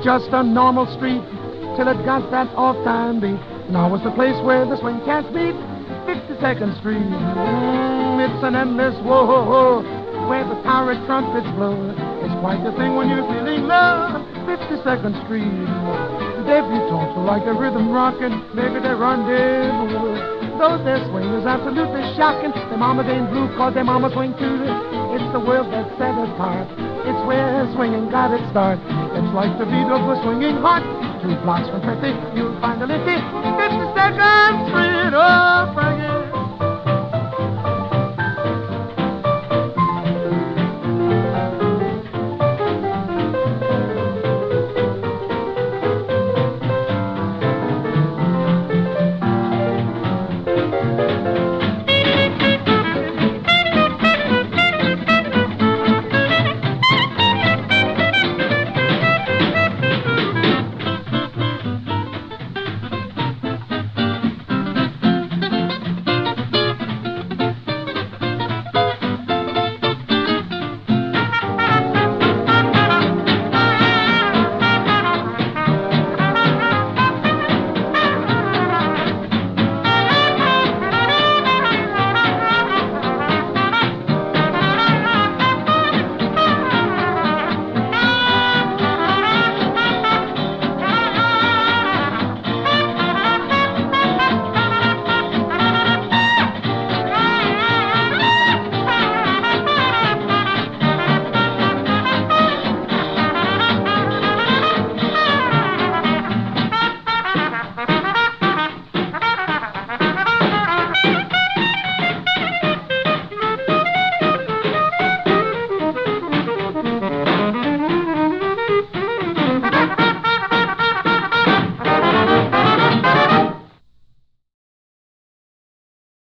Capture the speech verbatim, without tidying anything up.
just a normal street till it got that off-time beat. Now it's the place where the swing cats meet, fifty-second Street. Mm, it's an endless whoa, where the pirate trumpets blow. It's quite the thing when you're feeling love, fifty-second Street. Debutantes who like the rhythm rockin', maybe they rendezvous. Those their swing is absolutely shocking. Their mamas ain't blue cause their mama swing too. It's the world that's set apart. It's where swinging got its start. It's like the beat of a swinging heart. Two blocks from fifty, you'll find a litty fifty-second Street. Oh, Frankie.